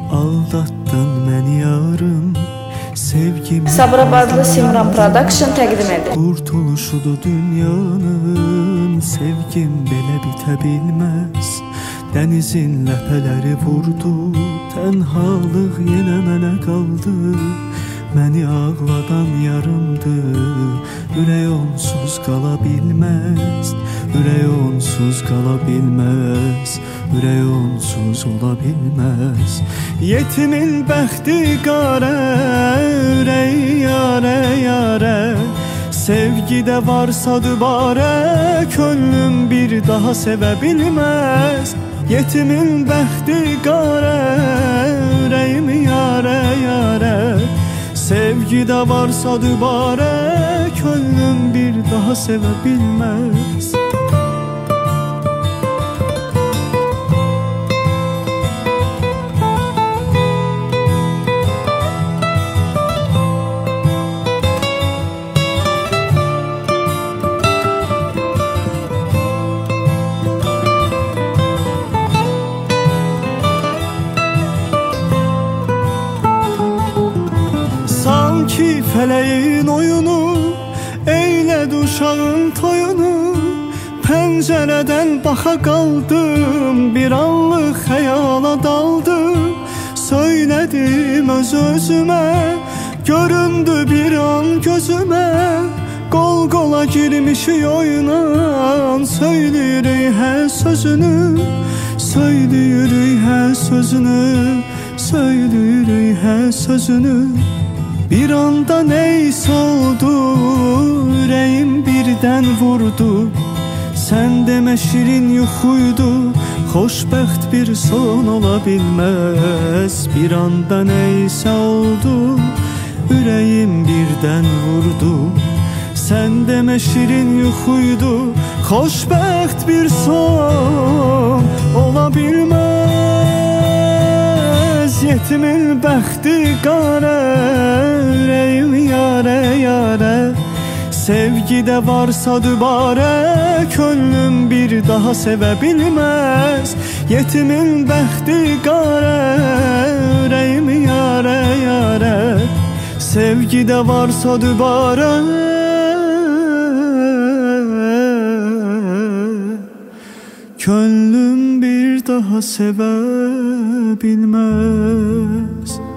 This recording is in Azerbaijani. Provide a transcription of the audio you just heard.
aldattın məni yarım, sevgimi Sabirabadlı Simran Production təqdim edir. Qurtuluşudur dünyanın, sevgim belə bitə bilməz. Dənizin ləpələri vurdu, tənhalıq yenə mənə qaldı. Məni ağladan yarımdır, ürək onsuz qala bilməz. Ürək onsuz qala bilməz, ürək onsuz ola bilməz. Yetimin bəxti qarə, ürəyi yarə yarə. Sevgidə varsa dübarə, könlüm bir daha sevə bilməz. Yetimin bəxti qarə, ürəyimi yarə yarə. Sevgidə varsa dübarə, könlüm bir daha sevə bilməz. Sanki fələyin oyunu, eylədi uşağın toyunu. Pəncərədən baxa qaldım, bir anlıq xəyala daldım. Söylədim öz-özümə, göründü bir an gözümə. Qol-qola girmişik oyuna, söyləyirik hər sözünü. Söyləyirik hər sözünü, söyləyirik hər sözünü. Bir anda neyse oldu, ürəyim birdən vurdu. Sən demə şirin yuxuydu, xoşbəxt bir son ola bilməz. Bir anda neyse oldu, ürəyim birdən vurdu. Sən demə şirin yuxuydu, xoşbəxt bir son ola bilməz. Yetimin bəxti qarə, ürəyim yarə yarə. Sevgidə varsa dübarə, könlüm bir daha sevə bilməz. Yetimin bəxti qarə, ürəyim yarə yarə. Sevgidə varsa dübarə, könlüm bir daha sevə bilməz.